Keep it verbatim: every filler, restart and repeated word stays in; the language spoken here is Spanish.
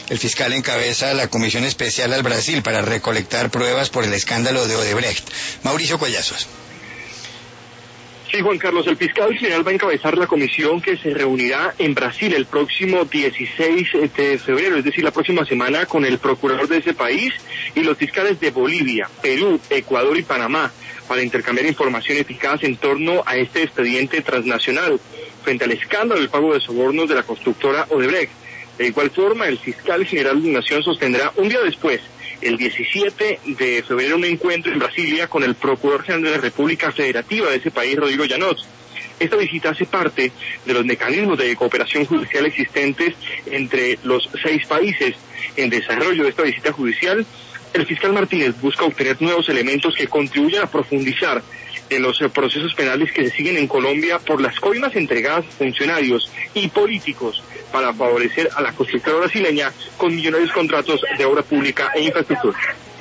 El fiscal encabeza la comisión especial al Brasil para recolectar pruebas por el escándalo de Odebrecht. Mauricio Collazos. Sí, Juan Carlos, el fiscal general va a encabezar la comisión que se reunirá en Brasil el próximo dieciséis de febrero, es decir, la próxima semana, con el procurador de ese país y los fiscales de Bolivia, Perú, Ecuador y Panamá, para intercambiar información eficaz en torno a este expediente transnacional frente al escándalo del pago de sobornos de la constructora Odebrecht. De igual forma, el fiscal general de la Nación sostendrá un día después, el diecisiete de febrero, un encuentro en Brasilia con el Procurador General de la República Federativa de ese país, Rodrigo Llanos. Esta visita hace parte de los mecanismos de cooperación judicial existentes entre los seis países. En desarrollo de esta visita judicial, el fiscal Martínez busca obtener nuevos elementos que contribuyan a profundizar en los procesos penales que se siguen en Colombia por las coimas entregadas a funcionarios y políticos para favorecer a la constructora brasileña con millonarios contratos de obra pública e infraestructura.